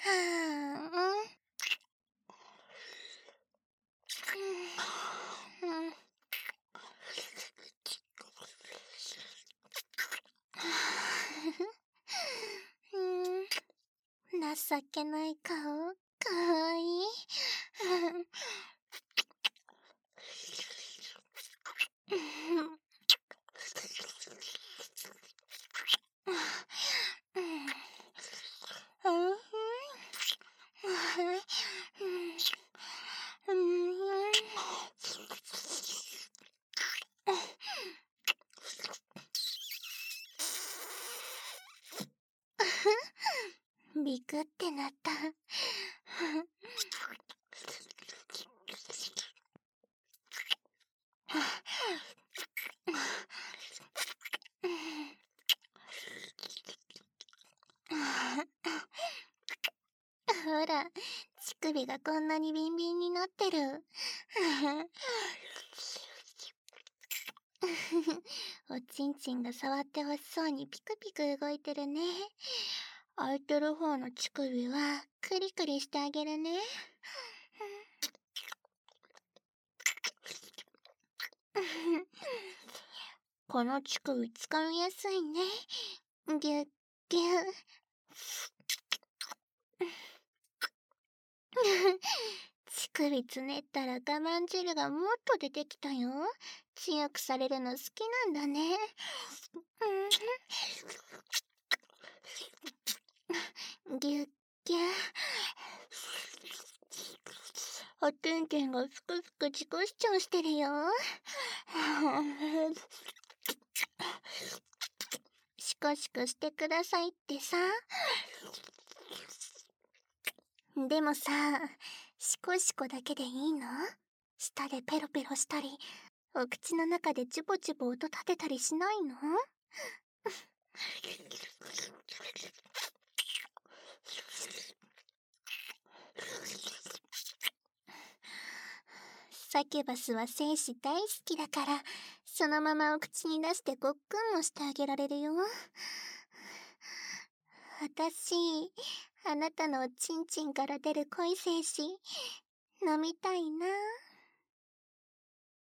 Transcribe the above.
情けない顔、かわいい。ビクってなった。ほら、乳首がこんなにビンビンになってる。おちんちんが触ってほしそうにピクピク動いてるね。空いてる方の乳首はクリクリしてあげるね。この乳首つかみやすいね。ぎゅっぎゅっ。乳首つねったら我慢汁がもっと出てきたよ。強くされるの好きなんだね。ぎゅっぎゅっ。おてんてんがすくすく自己主張してるよ。シコシコしてくださいってさ。でもさ、シコシコだけでいいの？舌でペロペロしたり、お口の中でチュポチュポ音立てたりしないの？サキュバスは精子大好きだから、そのままお口に出してごっくんもしてあげられるよ。私、あなたのおちんちんから出る濃い精子、飲みたいな。